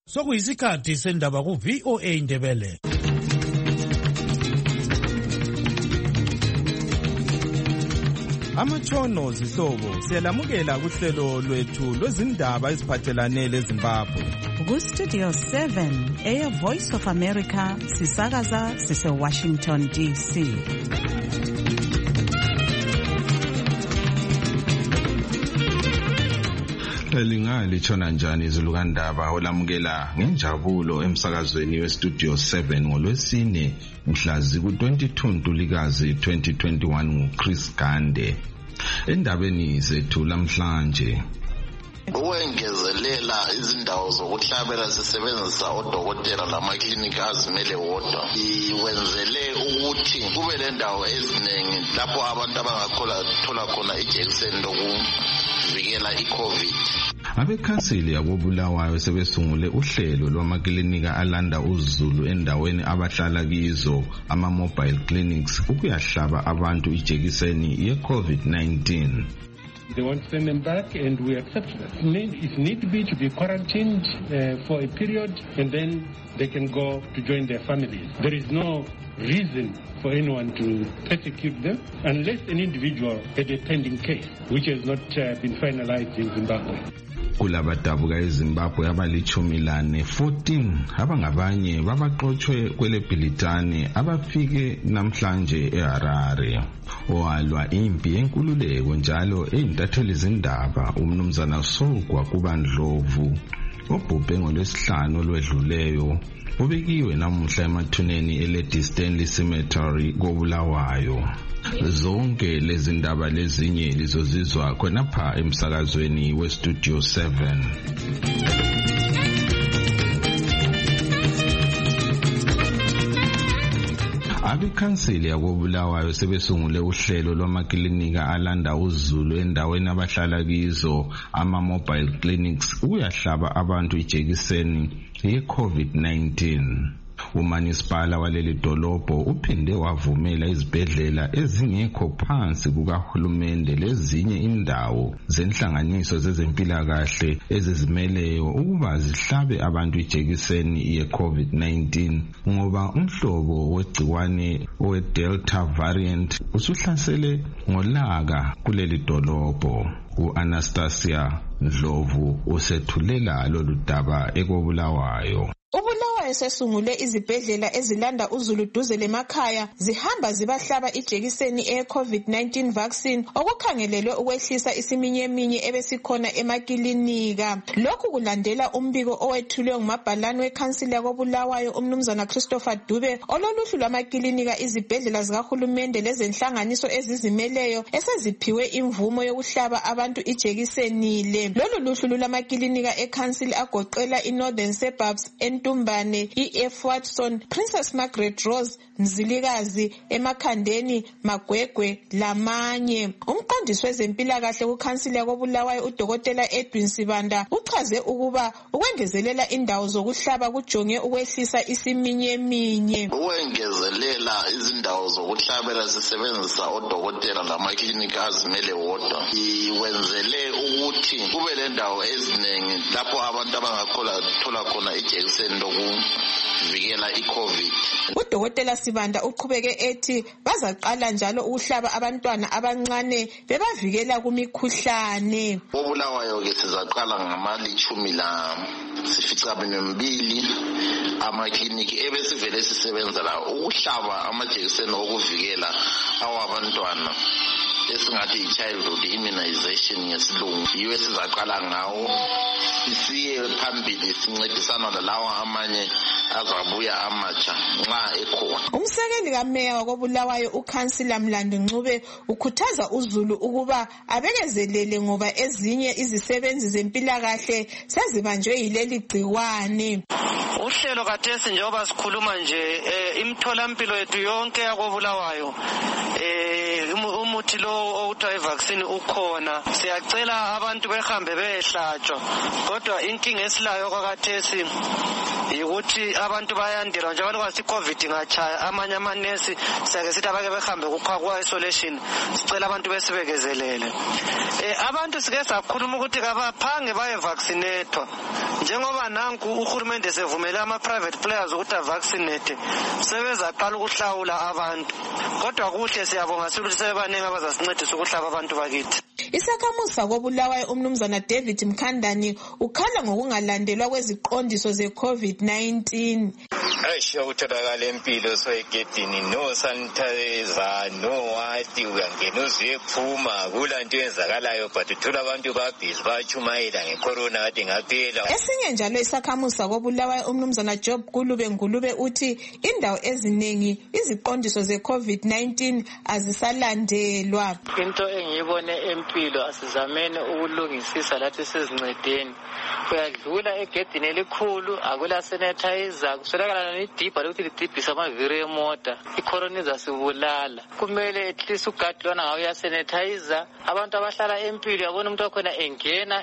Sokuyisikhathi sendaba ku VOA Indebele. Amatshono zihlobo siyalamukela kuhlelo lwethu lwezindaba eziphathelane leZimbabwe. Ku Studio 7 Air Voice of America sisakaza sise Washington DC. Lingali tshona njani izulukandaba olamukela ngenjabulo emsakazweni weStudio 7 ngolwesine mhlazi ku-22 Ntulikazi 2021 nguChris Gande. Endabeni zethu lamhlanje ukwengezelela izindawo zokuhlabela sisebenzisa odokotela lamaklinika azimele wodwa iwenzele ukuthi kube lendawo eziningi lapho abantu abangathola khona ijekiseni lokuvikela iCovid. Abekhansili yakoBulawayo sebesungule uhlelo lwamaklinika alanda uzulu endaweni abahlala kizo ama-mobile clinics ukuyahlaba abantu ijekiseni ye-COVID-19. They want to send them back, and we accept that. If need be to be quarantined for a period, and then they can go to join their families. There is no reason for anyone to persecute them unless an individual had a pending case, which has not been finalized in Zimbabwe. Kulabadabuka eZimbabwe abali-14 abangabanye babaxotshwe kweleBhilitane abafike namhlanje eHarare. Owalwa impi yenkululeko njalo eyintatheli zindaba umnumzana Sogwa Kubandlovu obhubhe ngolwesihlanu olwedluleyo ubekiwe namuhla emathuneni eLady Stanley Cemetery koBulawayo. Zonke lezi ndaba lezinye lizozizwa khonapha emsakazweni weStudio 7. Abekhansili yakoBulawayo sebesungule uhlelo lwamaklinika alanda uzulu endaweni abahlala kizo ama-mobile clinics ukuyahlaba abantu ijekiseni ye-COVID-19. Umanisipala waleli dolobho uphinde wavumela izibhedlela ezingekho phansi kukahulumende lezinye indawo zenhlanganiso zezempilakahle ezizimeleyo ukuba zihlabe abantu ijekiseni ye-COVID-19 ngoba umhlobo wegciwane we-Delta variant usuhlasele ngolaka kuleli dolobho. U-Anastasia Ndlovu usethulela lolu daba ekoBulawayo. uBulawayo sesungule izibhedlela ezilanda uzulu duze lemakhaya zihamba zibahlaba ijekiseni e-COVID-19 vaccine okukhangelelwe ukwehlisa isiminyeminye ebesikhona emakilinika. Lokhu kulandela umbiko owethulwe ngumabhalane wekhansili yakoBulawayo umnumzana Christopher Dube ololuhlu lwamakilinika izibhedlela zikahulumende lezenhlanganiso ezizimeleyo eseziphiwe imvumo yokuhlaba abantu ijekiseni le. Lolu luhlu lulamakilinika ekhansili agoqela iNorthern Suburbs, Ntumbane, E.F. Watson, Princess Margaret Rose, Mzilikazi, Emakhandeni, Magwegwe lamanye. Umqondisi wezempilakahle kukhansili yakoBulawayo uDokotela Edwin Sibanda uchaze ukuba ukwengezelela indawo zokuhlaba kujonge ukwehlisa isiminyeminye. Ukwengezelela izindawo zokuhlabela sisebenzisa odokotela lamaklinika azimele wodwa iwenzele ukuthi kube lendawo eziningi lapho abantu abangathola khona ijekiseni lokuvikela iCovid. uDokotela Sibanda uqhubeke ethi bazaqala njalo ukuhlaba abantwana abancane bebavikela kumikhuhlane. koBulawayo ke sizaqala ngama-12 amakliniki ebesivele sisebenza la ukuhlaba amajekiseni okuvikela awabantwana esingathi i-childhood immunization ngesilungu. Yiyo esizaqala ngawo siye phambili sincedisana lalawa amanye azabuya amatsha nxa ekhona. Umsekeli kameya wakoBulawayo ukhansila Mlandi Ncube ukhuthaza uzulu ukuba abekezelele ngoba ezinye izisebenzi zempilakahle sezibanjwe yileli gciwane. Uhlelo kathesi njengoba sikhuluma nje imitholampilo yethu yonke yakoBulawayo umuthi lo okuthiwa ivaccine ukhona. Siyacela abantu behambe behlatshwa. Kodwa inkinga esilayo kwakathesi yikuthi abantu bayandelwa njalo kwasi COVID ingachaya amanye amanesi siyake sithi abake behambe kwa isolation. Sicela abantu besibekezelele. Abantu sike sakhuluma ukuthi kabaphange baye vaccinatwa. Njengoba nanku uhulumende sevumela ama private players ukuthi avaccinate sebezaqala ukuhlawula abantu. Kodwa kuhle siyabonga ukuthi sebebaningi abazasincedisa ukuhlaba abantu bakithi. Isakhamuzi koBulawayo umnumzana David Mkhandani ukhala ngokungalandelwa kweziqondiso ze-COVID-19. Ayisho ukutholakala empilo soegedini no sanitizer no wati uyangena uziyephuma kulanto yenzakalayo but uthola abantu babhizi bachumayela ngecorona kade ngaphela. Esinye njalo isakhamuzi koBulawayo umnumzana Job Kulube Ngulube uthi indawo eziningi iziqondiso ze-COVID-19 azisalandelwa. Into engiyibone empilo asizamene ukulungisisa lathi sizincedeni. Uyadlula egedini elikhulu akula sanitizer kuswelakala nedibha lokuthi lidibhisa amaviri emota. Icorona izasibulala. Kumele at least ugadlwana ngawo ya sanitizer. Abantu abahlala empilo yabona umuntu wakhona engena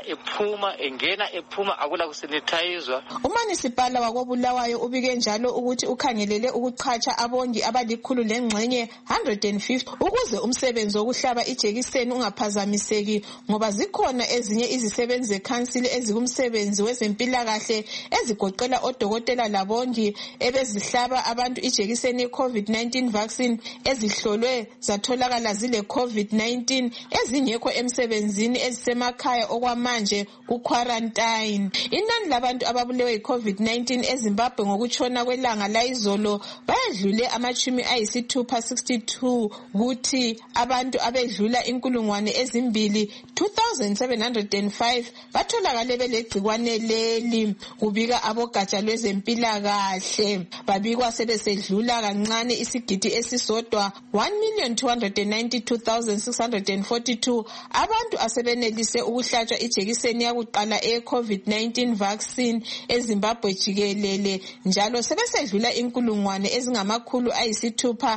ephuma akula kusanitizwa. Umanisipala wakoBulawayo ubike njalo ukuthi ukhangelele ukuchacha abongi abalikhulu lengxenye 150 ukuze umsebenzi wokuhlaba ijekiseni ungaphazamiseki ngoba zikhona ezinye izisebenzi zekhansili ezikumsebenzi wezempilakahle ezigoqela odokotela labongi ebezihlaba abantu ijekiseni ye-COVID-19 vaccine ezihlolwe zatholakala zile COVID-19 ezingekho emsebenzini ezisemakhaya okwamanje ku-quarantine. Inani labantu ababulewe yi-COVID-19 eZimbabwe ngokutshona kwelanga layizolo bayedlule ama-662 kuthi abantu abedlula inkulungwane ezimbili 2,705 batholakale belegcikwane leli. Kubika abogatsha lwezempilakahle babikwa sebesedlula kancane isigidi esisodwa 1,292,642 abantu asebenelise ukuhlatshwa ijekiseni yakuqala e-COVID-19 vaccine eZimbabwe jikelele njalo sebesedlula inkulungwane ezingamakhulu ayisithupha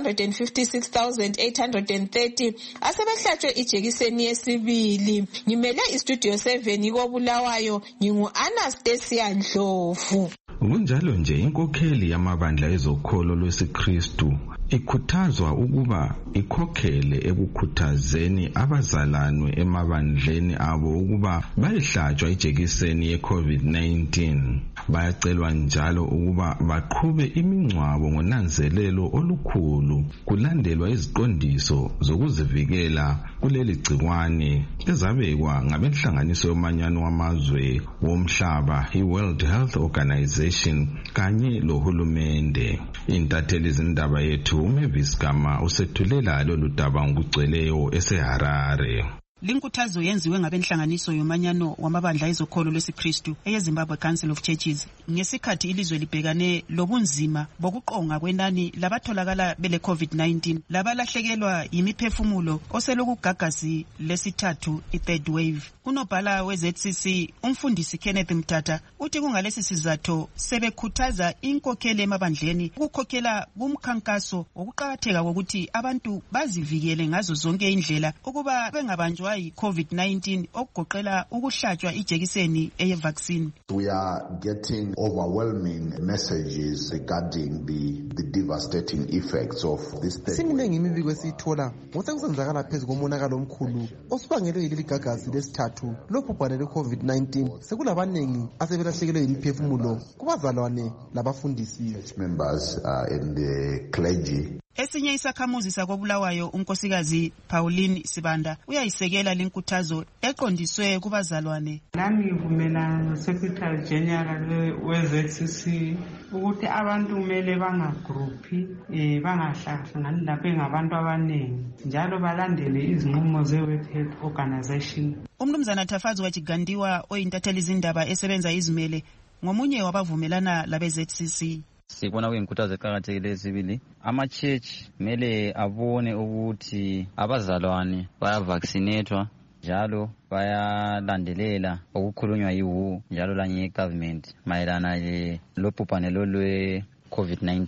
656,830 asebehlatshwe ijekiseni yesibili. Ngimele istudio 7 koBulawayo ngingu-Anastasia Ndlovu. Kunjalo nje inkokheli yamabandla ezokholo lwesiKristu ikhuthazwa ukuba ikhokhele ekukhuthazeni abazalanwe emabandleni abo ukuba bayihlatshwa ijekiseni ye-COVID-19. Bayacelwa njalo ukuba baqhube imingcwabo ngonanzelelo olukhulu kulandelwa iziqondiso zokuzivikela kuleli gcikwane ezabekwa ngabenhlanganiso yomanyano wamazwe womhlaba i-World Health Organization kanye lohulumende. Intatheli izindaba yethu uMavis Gama usethulela lolu daba ngokugcweleyo eseHarare. Linkuthazo yenziwe ngabenhlanganiso yomanyano wamabandla ezokholo lwesiKristu eyeZimbabwe Council of Churches ngesikhathi ilizwe libhekane lobunzima bokuqonga kwenani labatholakala bele COVID-19 labalahlekelwa yimiphefumulo oselokugagazi lesithathu i-third wave. Unobhala we-ZCC umfundisi Kenneth Mtata uthi kungalesi sizatho sebekhuthaza inkokheli emabandleni ukukhokhela kumkhankaso wokuqakatheka kokuthi abantu bazivikele ngazo zonke indlela ukuba bengabanjwa yi-COVID-19 okugoqela ukuhlatshwa ijekiseni eye-vaccine. We are getting overwhelming messages regarding the devastating effects of this thing. Siminingi imibiko esiyithola ngosekusenzakala phezu komonakalo omkhulu osubangelwe yileli gagazi lesithathu lobhubhane lwe-COVID-19. Sekulabaningi asebelahlekelwe yimiphefumulo kubazalwane labafundisi. Members and the clergy. Esinye isakhamuzi sakoBulawayo unkosikazi Pauline Sibanda uyayisekela linkuthazo eqondiswe kubazalwane. Nami ngivumelana noSecretary General we-ZCC ukuthi abantu kumele bangagruphi bangahlangani lapho ngabantu abaningi njalo balandele izinqumo ze-World Health Organization. Umnumzana Tafazi wachigandiwa oyintatheli izindaba esebenza izimele ngomunye wabavumelana labe-ZCC. Sibona kuyinkuthazo eqhakathekile esibili ama-church mele abone ukuthi abazalwane bayavaccinatwa njalo bayalandelela okukhulunywa yiWHO njalo lanye government mayelana lobhubhane lwe-COVID-19.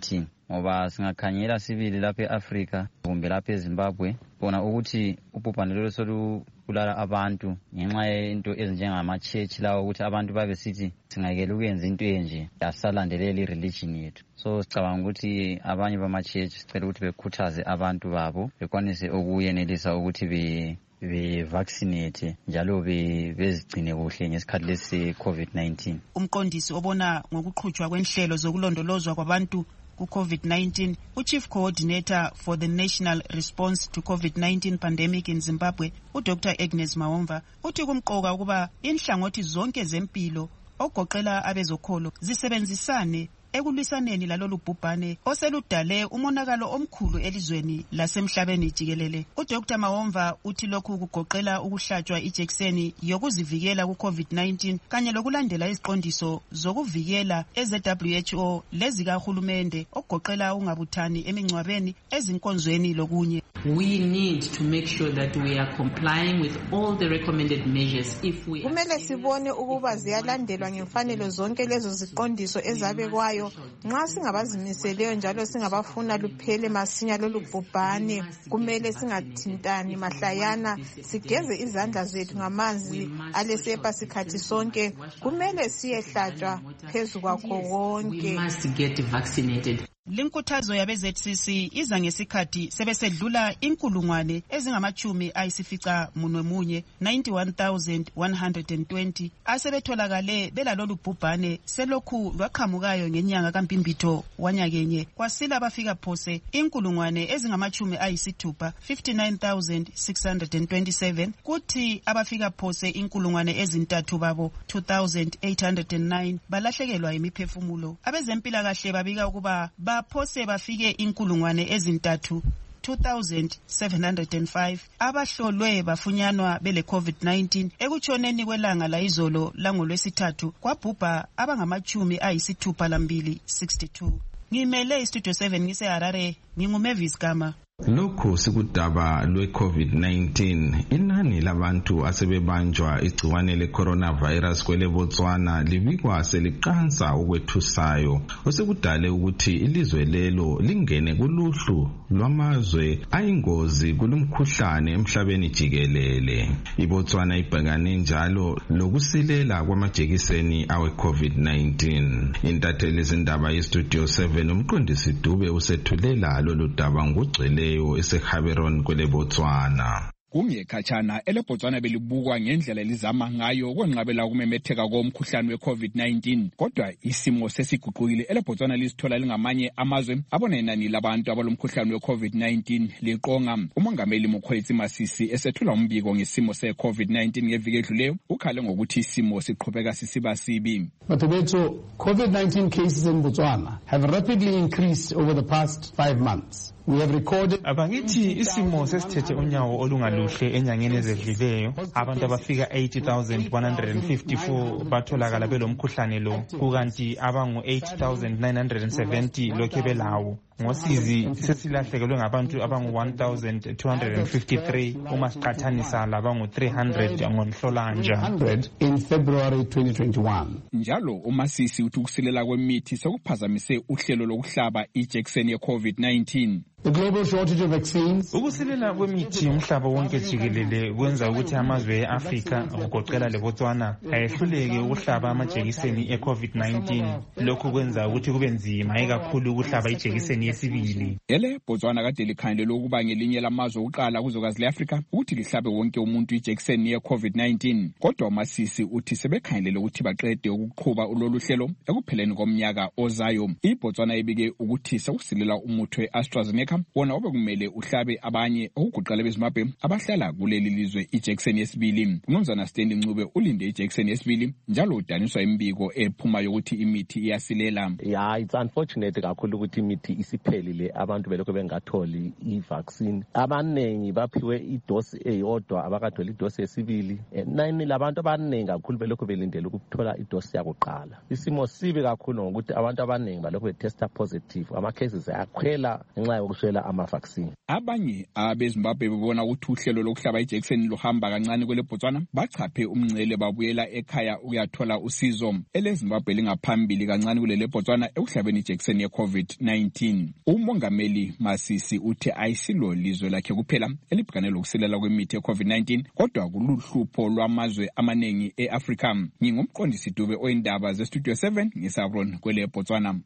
ngoba singakhanyela sibili lapha e-Africa kumbe lapha eZimbabwe bona ukuthi ubhubhane lolu solubulala abantu ngenxa yento ezinjengama-church lawo ukuthi abantu babe sithi singakela ukuyenza into enje asisalandelela i-religion yethu. So sicabanga ukuthi abanye bama-church sicela ukuthi bekhuthaze abantu babo bekwanise ukuyenelisa ukuthi be-vaccinate njalo bezigcine kuhle ngesikhathi lesi COVID-19. Umqondisi obona ngokuqhutshwa kwenhlelo zokulondolozwa kwabantu ku-COVID-19, uChief Coordinator for the National Response to COVID-19 Pandemic in Zimbabwe, uDr. Agnes Mawomva, uthi kumqoka ukuba inhlangothi zonke zempilo ogoqela abezokholo zisebenzisane ekulwisaneni lalolu bhubhane oseludale umonakalo omkhulu elizweni lasemhlabeni jikelele. uDr. Mawomva uthi lokhu kugoqela ukuhlatshwa ijekiseni yokuzivikela ku-COVID-19 kanye lokulandela iziqondiso zokuvikela eze-WHO lezikahulumende okugoqela ungabuthani emingcwabeni, ezinkonzweni lokunye. We need to make sure that we are complying with all the recommended measures. Kumele sibone ukuba ziyalandelwa ngemfanelo zonke lezo ziqondiso ezabekwayo. Nxa singabazimiseleyo njalo singabafuna luphele masinya lolu bhubhane, kumele singathintani mahlayana, sigeze izandla zethu ngamanzi alesepa sikhathi sonke, kumele siyehlatshwa phezu kwakho konke. We must get vaccinated. Linkuthazo yabe-ZCC iza ngesikhathi sebesedlula inkulungwane ezingama-91 91,120 asebetholakale belalolu bhubhane selokhu lwaqhamukayo ngenyanga kaMpimbitho wanyakenye. Kwasila abafika phose inkulungwane ezingama-60 59,627 kuthi abafika phose inkulungwane ezintathu babo 2,809 balahlekelwa imiphefumulo. Abezempilakahle babika ukuba baphose bafike inkulungwane ezintathu 2,705 abahlolwe bafunyanwa bele COVID-19 ekutshoneni kwelanga la izolo langolwesithathu kwabhubha abangama-62 62. Ngimele istudio 7 ngise-Harare, nginguMavis Gama. Lokhu sikudaba lwe-COVID-19, inani labantu asebebanjwa igciwane le-coronavirus kwele Botswana libikwa seliqansa ukwethusayo, osekudale ukuthi ilizwe lelo lingene kuluhlu lwamazwe ayingozi kulumkhuhlane emhlabeni jikelele. iBotswana ibhekane njalo lokusilela kwamajekiseni awe-COVID-19. Intatheli zindaba yestudio 7 umqondisi Dube usethulela lolu daba ngugcwele eseHaberon kwele Botswana. Kungekhatshana eleBotswana belibukwa ngendlela elizama ngayo ukwenqabela ukumemetheka komkhuhlane we-COVID-19, kodwa isimo sesiguqukile. eleBotswana lisithola lingamanye amazwe abona inani labantu abalomkhuhlane we-COVID-19 liqonga. Umongameli Mokgweetsi Masisi esethula umbiko ngesimo se-COVID-19 ngeviki edluleyo ukhale ngokuthi isimo siqhubeka sisiba sibi. Batobetso, COVID-19 cases in Botswana have rapidly increased over the past 5 months. We have recorded abangithi isimo sesithethe unyawo olungaluhle enyangeni ezedluleyo. Abantu abafika 80,154 batholakala belomkhuhlane lo, kukanti abangu 8,970 lokhe belawo. Ngosizi sesilahlekelwe ngabantu abangu 1,253 uma siqathanisa labangu 300 ngonhlolanja in February 2021. Njalo uMasisi uthi ukusilela kwemithi sekuphazamise uhlelo lokuhlaba ijekiseni ye-COVID-19. The global shortage of vaccines. Ukusilela kwemithi umhlaba wonke jikelele kwenza ukuthi amazwe e-Afrika kugoqela leBotswana ayehluleke ukuhlaba amajekiseni e-COVID-19. Lokhu kwenza ukuthi kube nzima ikakhulu ukuhlaba ijekiseni yesibili. eleBotswana kade likhangelele ukuba ngelinye lamazwe okuqala kuzwekazi le-Afrika ukuthi lihlabe wonke umuntu ijekiseni ye-COVID-19. Kodwa uMasisi uthi sebekhangelele ukuthi baqede ukuqhuba ulolu hlelo ekupheleni komnyaka ozayo. iBotswana ibike ukuthi sekusilela umuthi we-AstraZeneca wona obekumele uhlabe abanye okugoqela beZimbabwe abahlala kuleli lizwe ijekiseni yesibili. uMnumzana Stanley Ncube ulinde ijekiseni yesibili njalo udaniswa imbiko ephuma yokuthi imithi iyasilela. It's unfortunate kakhulu ukuthi imithi isiphelile, abantu belokho bengatholi i-vaccine. Abanengi baphiwe idosi eyodwa abakatholi idosi yesibili. Nani labantu abanengi kakhulu belokho belindele ukuthola idosi yakuqala. Isimo sibi kakhulu ngokuthi abantu abanengi balokho betesta positive, ama cases ayakhwela ngenxa yokuswela ama-vaccine. Abanye abeZimbabwe bebona ukuthi uhlelo lokuhlaba ijekiseni luhamba kancane kwele Botswana bachaphe umngcele babuyela ekhaya ukuyathola usizo. eleZimbabwe lingaphambili kancane kulele Botswana ekuhlabeni ijekiseni ye-COVID-19. COVID-19. Umongameli Masisi uthi ayisilo lizwe lakhe kuphela elibhekane lokusilela kwemithi ye-COVID-19 kodwa kuluhlupho lwamazwe amaningi e-Afrika. Ngingumqondisi Dube oyindaba ze-Studio 7 ngisabron kwele Botswana.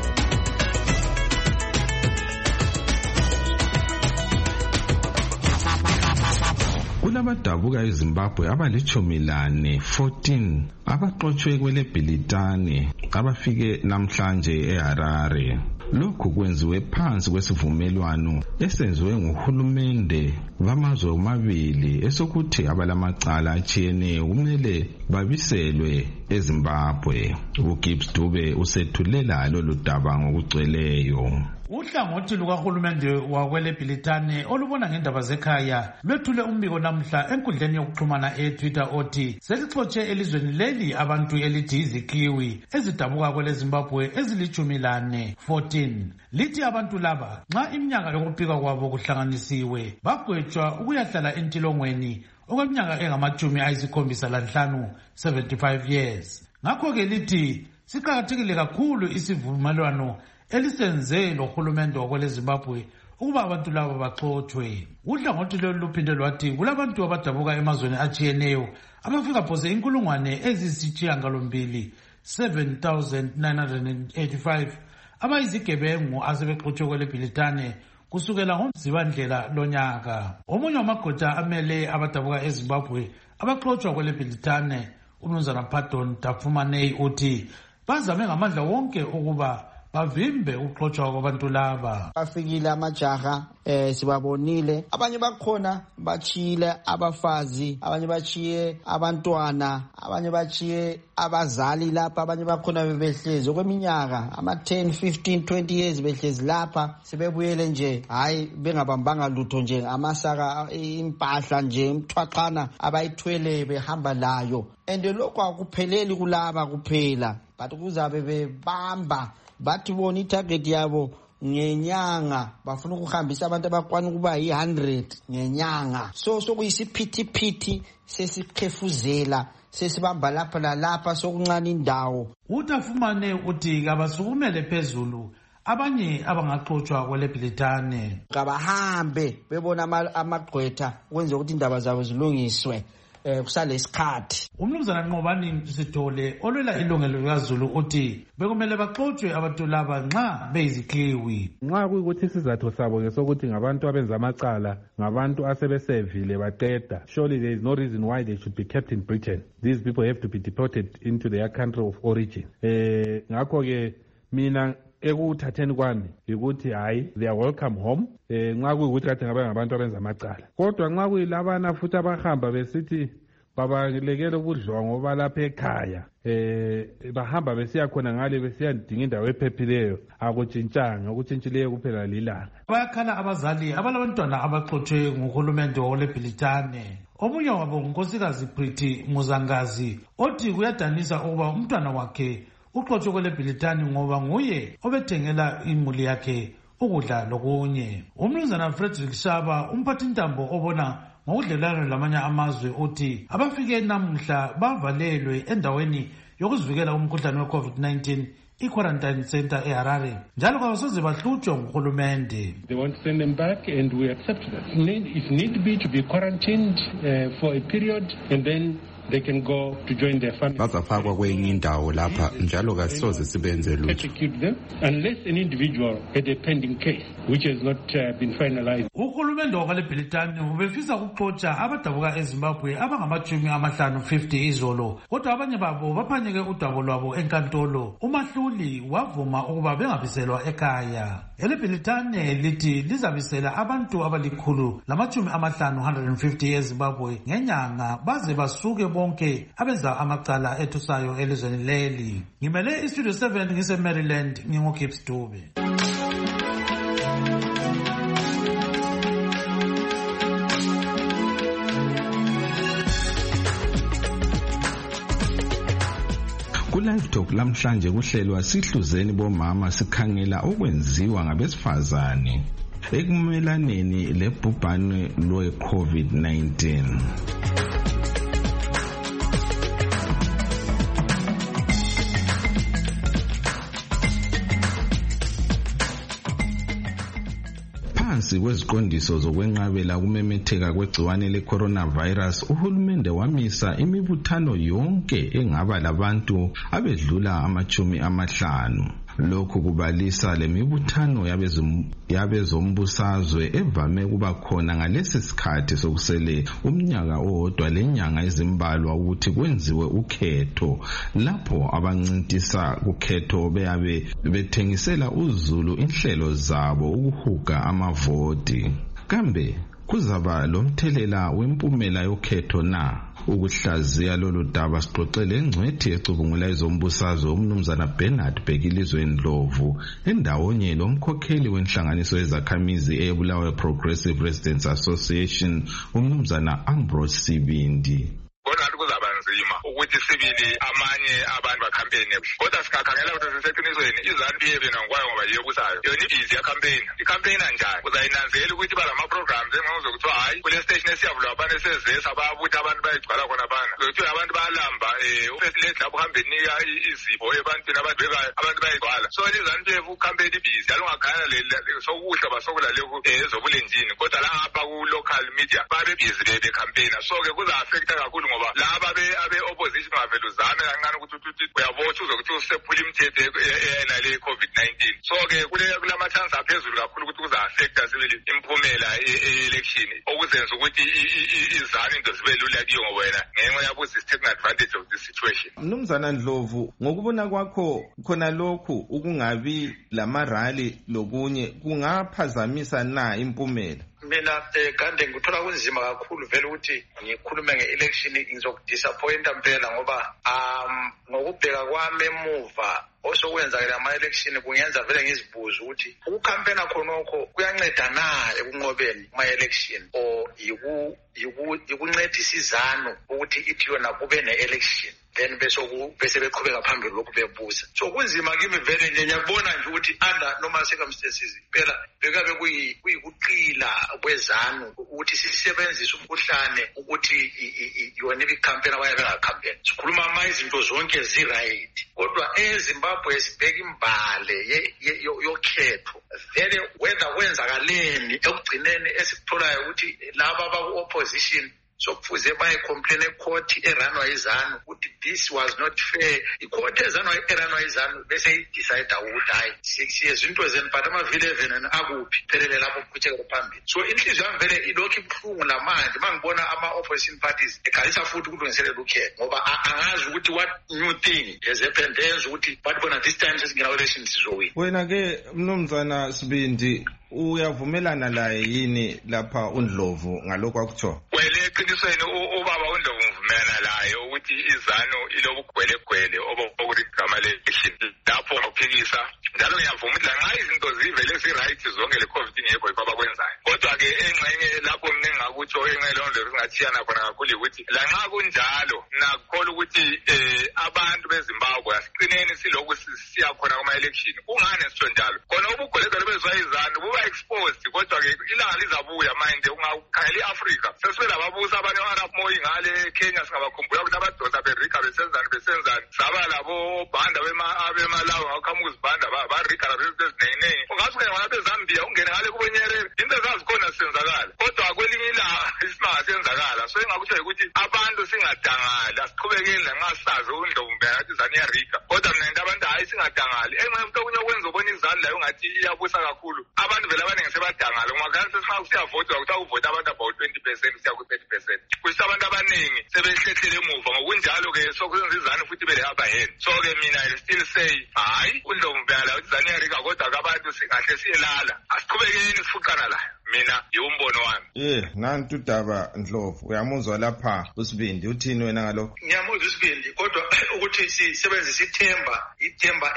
Kulabadabuka eZimbabwe abali-14 abaxotshwe kwele Bhilitane abafike namhlanje eHarare. Lokhu kwenziwe phansi kwesivumelwano esenziwe nguhulumende bamazwe omabili esokuthi abalamacala atshiyeneyo kumele babiselwe eZimbabwe. uGibbs Dube usethulela lolu daba ngokugcweleyo. Uhlangothi lukahulumende wakwele Bhilitane olubona ngendaba zekhaya lwethule umbiko namhla enkundleni yokuxhumana eTwitter othi selixotshe elizweni leli abantu elithi izikiwi ezidabuka kwele Zimbabwe ezili-14. Lithi abantu laba nxa iminyaka yokuphika kwabo kuhlanganisiwe bagwetshwa ukuyahlala entilongweni okweminyaka engama-75 75 years. Ngakho-ke lithi siqakathekile kakhulu isivumelwano elisenze lohulumende wakwele Zimbabwe ukuba abantu laba baxothwe. Uhlangothi lolu luphinde lwathi kulabantu abadabuka emazweni atshiyeneyo abafika phose 7,985 abayizigebengu asebexotshwe kwele Bhilitane kusukela ngoMzibandlela lonyaka. Omunye wamagqwetha amele abadabuka eZimbabwe abaxotshwa kwele Bhilitane, uMnumzana Pardon Tafumanei uthi bazame ngamandla wonke ukuba bavimbe ukuxotshwa kwabantu laba. Bafikile amajaha sibabonile, abanye bakhona bachile abafazi, abanye bachiye abantwana, abanye bachiye abazali lapha, abanye bakhona bebehlezi okweminyaka ama-10 15 20 years behlezi lapha, sebebuyele nje hayi bengabambanga lutho nje, amasaka impahla nje imthwaqana abayithwele behamba layo. And lokho akupheleli kulaba kuphela, but kuzabe bebamba bathi bona itarget yabo ngenyanga bafuna ukuhambisa abantu abakwana kuba yi-100 ngenyanga. So kuyisiphithiphithi sesikhefuzela sesibamba lapha lalapha sokuncane indawo. Utafumane uthi kabasukumele phezulu abanye abangaxotshwa kwele Bhilitane, kabahambe bebona amagqwetha ukwenza ukuthi indaba zabo zilungiswe kusalesikhathi. Umnumzana Nqobani Sithole olwela ilungelo likaZulu uthi bekumele baxotshwe abantu laba nxa beyizikliwi. Nxa kuyikuthi isizathu sabo sokuthi ngabantu abenza amacala, ngabantu asebesevile baqeda, surely there is no reason why they should be kept in Britain. These people have to be deported into their country of origin. Ngakho ke mina ekuthatheni kwami ukuthi hayi they are welcome home. Nxa kuyikuthi kade ngabantu abenza amacala, kodwa nxa kuyilabana futhi abahamba besithi babalekele ubudlongo balapha ekhaya, bahamba besiya khona ngale besiyadinga indawo ephephileyo, akutshintshanga, okutshintshileyo kuphela lilanga. Bayakhala abazali abalabantwana abaxotshwe nguhulumende wale Bhilitane. Omunye wabo ngunkosikazi Pretty Muzangazi othi kuyadanisa ukuba umntwana wakhe uxotshwe kwele Bhilitane ngoba nguye obethengela imuli yakhe ukudla lokunye. Umnumzana Frederick Shaba umphathintambo obona ngokudlelana lamanye amazwe uthi abafike namhla bavalelwe endaweni yokuzivikela umkhuhlane we-COVID-19 i-quarantine center eHarare, njalo kabasoze bahlutshwe nguhulumende. They want to send them back and we accept that. If need be to be quarantined for a period and then they can go to join their family. Bazafakwa kwenye indawo lapha njalo kasoze sibenze lutho. Unless an individual had a pending case which has not been finalized. Uhulumende wakwale Bhilitane ubefisa ukuxotsha abadabuka eZimbabwe abangama-50 izolo, kodwa abanye babo baphanyeke udaba lwabo enkantolo. Umahluli wavuma ukuba bengabiselwa ekhaya. Ele Bhilitane lithi lizabisela abantu abali-150 eZimbabwe ngenyanga baze basuke bonke abenza amacala ethusayo elizweni leli. Ngimele iStudio 7 ngise-Maryland, nginguGibbs Dube. Ku-Live Talk lamhlanje kuhlelwa sihluzeni bomama sikhangela okwenziwa ngabesifazane ekumelaneni lebhubhane lwe-COVID-19. ngaphansi kweziqondiso zokwenqabela ukumemetheka kwegciwane le-coronavirus, uhulumende wamisa imibuthano yonke engaba labantu abedlula 50. Lokhu kubalisa lemibuthano yabezombusazwe evame kuba khona ngalesi sikhathi sokusele umnyaka owodwa lenyanga ezimbalwa ukuthi kwenziwe ukhetho, lapho abancintisa kukhetho beyabe bethengisela uzulu inhlelo zabo ukuhuga amavoti. Kambe kuzaba lomthelela wempumela yokhetho na? Ukuhlaziya lolu daba sixoxele engcwethi ecubungula ezombusazwe umnumzana Bernard Bhekilizwe Ndlovu endawonye lomkhokheli wenhlanganiso yezakhamizi eBulawayo Progressive Residents Association umnumzana Ambrose Sibindi. Ukuthi sibili amanye abantu bakhampeni kodwa singakhangela ukuthi siseqinisweni iZANU-PF nangwayo ngoba yiyobusayo yona ibhizi yakhampeni ikhampeyina njani uzayinanzela ukuthi balama programs engizokuthiwa hayi kule station esiyavulwa abantu esezesa babuthi abantu bayigcwala khona bana ukuthi abantu bayalamba first lady lapho hambe nika izipho ebantwini abadwekayo abantu bayigcwala so iZANU-PF ukhampeyini ibhizi alungakhangela sokuhla basokulaleko ezobulenjini kodwa la ngapha ku local media babe busy bekhampeyina so ke kuza affecta kakhulu ngoba laba abe opposition bavela uzame kancane ukuthi uyavotsha uzokuthi usephula imithetho nale COVID-19 so ke kulama chance aphezulu kakhulu ukuthi kuza affecta sibili impumela election okuzenza ukuthi iZANU into zibe lula kiyo ngoba ngenxa yabo taking advantage of this situation. Mnumzana Ndlovu, ngokubona kwakho khona lokhu ukungabi lamarali lokunye kungaphazamisa na impumela? Mina kande ngithola kunzima kakhulu vele ukuthi ngikhulume nge-election ngizokudisappointa mpela ngoba ngokubheka kwami emuva osokwenzakala ama-election kungenza vele ngizibuza ukuthi ukukhampena khonokho kuyanceda na ekunqobeni ama-election or yikuncedisa iZANU ukuthi ithi yona kube ne-election then bese beqhubeka phambili lokhu bebuza so kunzima kimi vele nje ngiyabona nje ukuthi under normal circumstances phela bekabe kuyikuqila kweZANU ukuthi sisebenzise umkhuhlane ukuthi yona ibikhampena baye bengakhampeni sikhuluma ama izinto zonke zi-right kodwa eZimbabwe sibheka imbale yokhetho vele whether kwenzakaleni ekugcineni esikutholayo ukuthi laba abaku-opposition so kufuze bayicomplain ecourt eranwa iZANU ukuthi this was not fair. Icourt eranwa iZANU bese idecide ukuthi hayi siyezinto zeni but amavili 11 akuphi phelele lapho kuchekela phambili. So inhliziyo yami vele ilokhu ibuhlungu namanje mangibona ama-opposition parties ekhalisa futhi ukulungiselela ukhetho ngoba angazi ukuthi what new thing has happened enza ukuthi bathi bona this time sesingena-election sizowina. Wena-ke mnumzana Sibindi uyavumelana laye yini lapha uNdlovu ngalokho akuthiwa? Eqinisweni ubaba uNdlovu uvumelana laye ukuthi iZANU ilobugwelegwele okuthi igama le-election lapho ngokuphikisa njalo ngiyavuma ukuthi lanxa izinto zivele zi-right zonke le-COVID ngekho yikho abakwenzayo kodwa-ke engxenye lapho mina engingakutsho enxelondlo singathiyana khona kakhulu ukuthi lanxa kunjalo nakukhola ukuthi abantu beZimbabwe asiqineni silokhu siyakhona kuma-election kungani sitsho njalo khona ubugwelegwele bezwa iZANU buba exposed kodwa-ke ilanga lizabuya manje ungakhangela i-Afrika sesibe lababusa abanye ama-Arab Moi ngale Kenya singabakhumbula ukuthi abadosa berika besenzani saba labo bhanda abemalawi ngakhamuka uzibhanda barika labezinto ezinenginengi ungasuke ngapha eZambia ungene ngale kubonyerere into ezazikhona zisenzakala kodwa kwelinye ilanga isimanga senzakala so engakutsho ukuthi abantu singadangali asiqhubekeni lanxa sazi uNdlovu ngathi iZANU iyarika kodwa mina into abantu hayi singadangali enxa umuntu okunye okwenza ubona iZANU layo ngathi iyabusa kakhulu abantu vele abaningi sebadangala ngoba kanti siyavota kuthiwa kuvota abantu about 20% kusiya ku-30% kusithi abantu abaningi sebehlehlele emuva ngokunjalo-ke sokusenza iZANU futhi bele-upper hand so-ke mina I still say hayi uNdlovu mpela ukuthi iZANU iyarika kodwa-ke abantu singahle siyelala asiqhubekeni sifuqana layo mina yiwumbono wami. Nantu udaba Ndlovu uyamuzwa lapha uSibindi uthini wena ngalokho? Ngiyamuzwa uSibindi kodwa ukuthi sisebenzise ithemba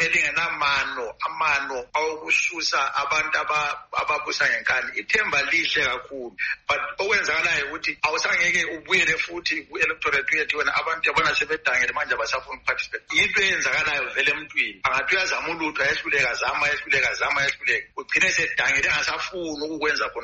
amano awukususa abantu ababusa ngenkani ithemba lihle kakhulu but okwenzakalayo ukuthi awusangeke ubuyele futhi ku-electorate yethu wena abantu yabona sebedangele manje abasafuna ukuparticipate yinto eyenzakalayo vele emntwini angathi uyazama ulutho ayehluleka zama ugcine sedangele angasafuni ukukwenza khona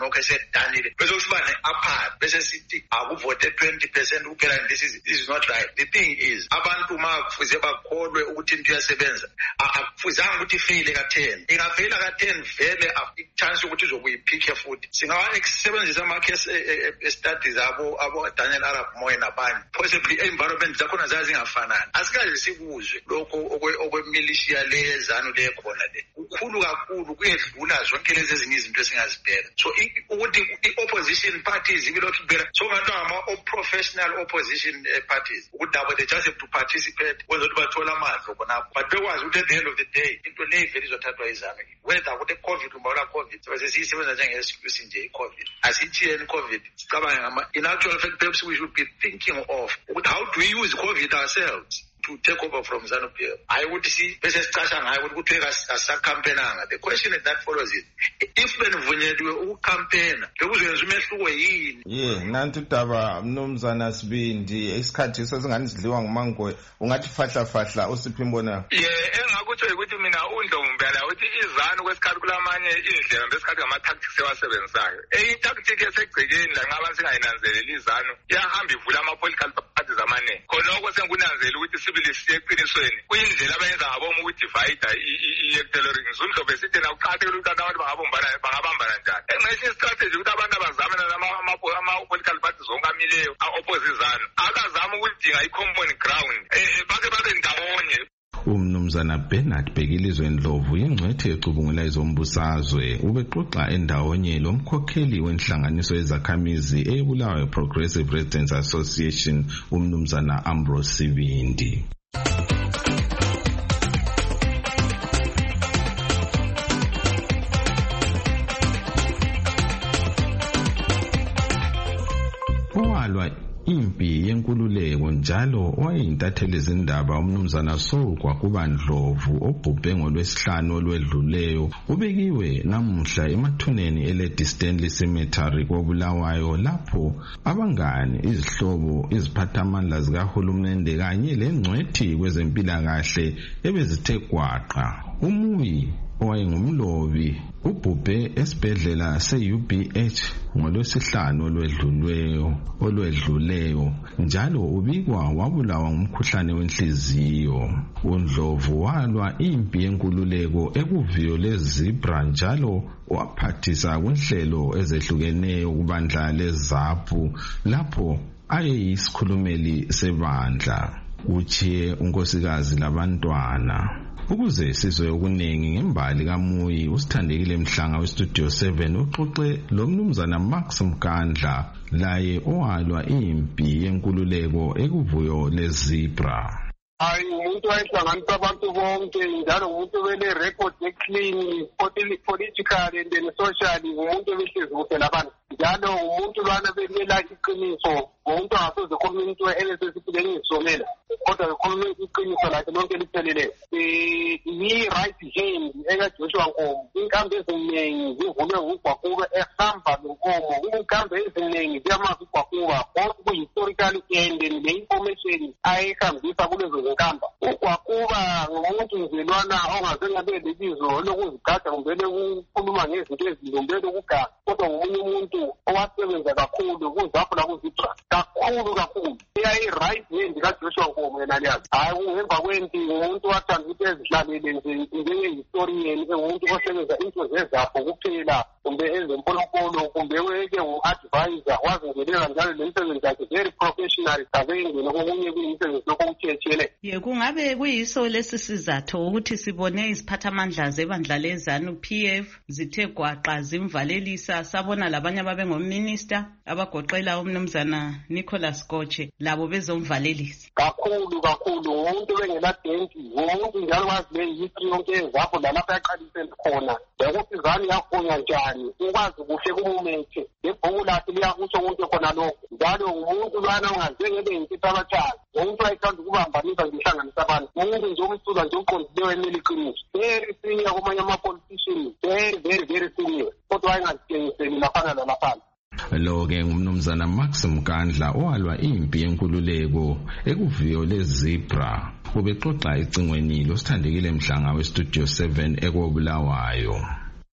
khonokho esedanile bese kusiba ne-apart bese sithi akuvote 20% kuphela and this is not right. The thing is abantu ma kufuze bakholwe ukuthi into iyasebenza akufuzanga ukuthi ifeyile ka-10 ingafeyila ka-10 vele i-chance yokuthi izokuyiphikhe futhi singawa-sebenzisa ama-case studies abo Daniel Arap Moyo nabanye possibly environment zakhona zazingafanani asikaze sikuzwe lokho okwemilishiya le ZANU le khona le kukhulu kakhulu kuyedlula zonke lezi ezinye izinto esingazibheka so ukuthi i-opposition parties ibilokhu ibheka so ngathi ama-professional opposition parties ukuthi nabo they just have to participate kwezokuthi bathola amandla khonapho but bekwazi ukuthi at the end of the day into le vele izothathwa izana whether ukuthi i-COVID umbawula COVID sobe siyisebenza njenge-excuse nje i-COVID asithiyeni i-COVID sicabanga in actual fact perhaps we should be thinking of how do we use COVID ourselves to take over from ZANU-PF. I would see bese sicasha ngayo ukuthi asakhampenanga. The question that follows is if benivunyelwe ukukampena bekuzoyenza umehluko yini? Nanti daba Mnumzana Sibindi isikhathi sesingani sidliwa ngumangwe ungathi fahla usiphi imbona? Engakutsho ukuthi mina uNdlovumbela uthi izanu kwesikhathi kulamanye indlela besikhathi ngama-tactics ewasebenzisayo. I-tactic esegcekeni la ngaba singayinanzeleli izanu iyahamba ivula ama-political parties amaningi. Khonoko sengunanzela ukuthi sibili siyeqinisweni kuyindlela abayenza ngabomu ukudivide i-electoral ngizundlovu esithi nakuqakathekile ukuthi abantu bangabambana njani. Engxenye strategy ukuthi abantu abazamana ama-political parties zonke amileyo a-oppose izanu akazama ukudinga i-common ground bake ndawonye. Umnumzana Bernard Bhekilizwe Ndlovu ingcwethe ecubungula izombusazwe ubexoxa endawonye lomkhokheli wenhlanganiso yezakhamizi eBulawayo Progressive Residents Association umnumzana Ambrose Sibindi. Impi yenkululeko njalo wayintatheli izindaba umnumzana Sokwa kubandlovu obhubhe ngolwesihlanu olwedluleyo ubekiwe namuhla emathuneni eLady Stanley Cemetery koBulawayo lapho abangani izihlobo iziphathamandla zikahulumende kanye lengcwethi kwezempilakahle ebezithe gwaqa. Umuyi owayengumlobi ubhubhe esibhedlela se-UBH ngolwesihlanu olwedluleyo njalo ubikwa wabulawa ngumkhuhlane wenhliziyo. uNdlovu walwa impi yenkululeko ekuviyo leZibra njalo waphathisa kwinhlelo ezehlukeneyo kubandla leZAPU lapho ayeyisikhulumeli sebandla. Uchiye unkosikazi labantwana. Ukuze sizwe okuningi ngembali kaMuyi usithandekile Mhlanga weStudio 7 uxoxe lo mnumzana Max Mkandla laye owalwa impi yenkululeko ekuvuyo leZibra. Hayi umuntu wayehlanganisa abantu bonke njalo umuntu wele record clean politically and then socially umuntu obehlezi kuhle labantu njalo umuntu lwana bemela iqiniso umuntu angasoze khona into elesesiphile ngizomela kodwa khona iqiniso lakhe lonke liphelele yi-right hand ekaJoshua Nkomo inkambi eziningi zivulwe uGwakuba ehamba lenkomo inkambi eziningi ziyamazi uGwakuba kodwa ku-historical end ne-information ayihambisa kulezo zinkamba uGwakuba ngumuntu njelwana ongazengabe lebizo lokuzigada kumbele ukukhuluma ngezinto ezilombele ukugada kodwa ngomunye umuntu owasebenza kakhulu kuzapho lakuzibra kakhulu iyayi-right hand kaJoshua Nkomo yena liyazi hayi ngemva kwempi umuntu wathanda ukuthi ezihlalele njenge-historian umuntu osebenza into zezapho kuphela kumbe ezempolopolo kumbe weke u-advisor wazingelela njalo lemisebenzi yakhe very professional akengene kokunye kuyimisebenzi lokho kutshiyetshiyene. Kungabe kuyiso lesi sizatho ukuthi sibone iziphathamandla zebandla leZANU-PF zithe gwaqa zimvalelisa sabona labanye ababengominister abagoqela umnumzana Nicholas Goche labo bezomvalelisa kakhulu umuntu bengeladenti umuntu njalo wazi le-history yonke ezapho lalapho yaqalisele khona ukuthi izanu yakhona njani ukwazi kuhle kumumethe lebhuku lakhe liyakutsho konke khona lokho njalo umuntu lwana ungazengebe yinkisabatshana umuntu wayethanda ukubambanisa ngihlanganisa abantu umuntu nje umsula nje uqondileyo emele iqiniso very senior kumanye ama-politicians very senior kodwa wayengazitshengiseli laphana lalaphana. Lo-ke ngumnumzana Max Mkandla owalwa impi yenkululeko ekuviyo leZibra ubexoxa ecingweni losithandekile Mhlanga weStudio 7 ekobulawayo.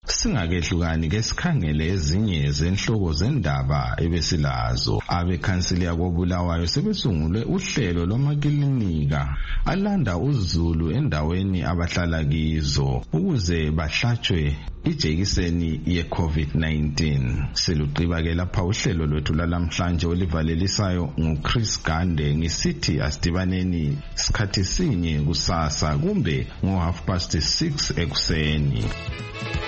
Singakehlukani ke sikhangele ezinye zenhloko zendaba ebesilazo. Abekhansili yakoBulawayo sebesungule uhlelo lwamakilinika alanda uzulu endaweni abahlala kizo ukuze bahlatshwe ijekiseni ye-COVID-19. Siluqiba ke lapha uhlelo lwethu lalamhlanje olivalelisayo nguChris Gande ngisithi asidibaneni sikhathi sinye kusasa kumbe ngo 6:30 ekuseni.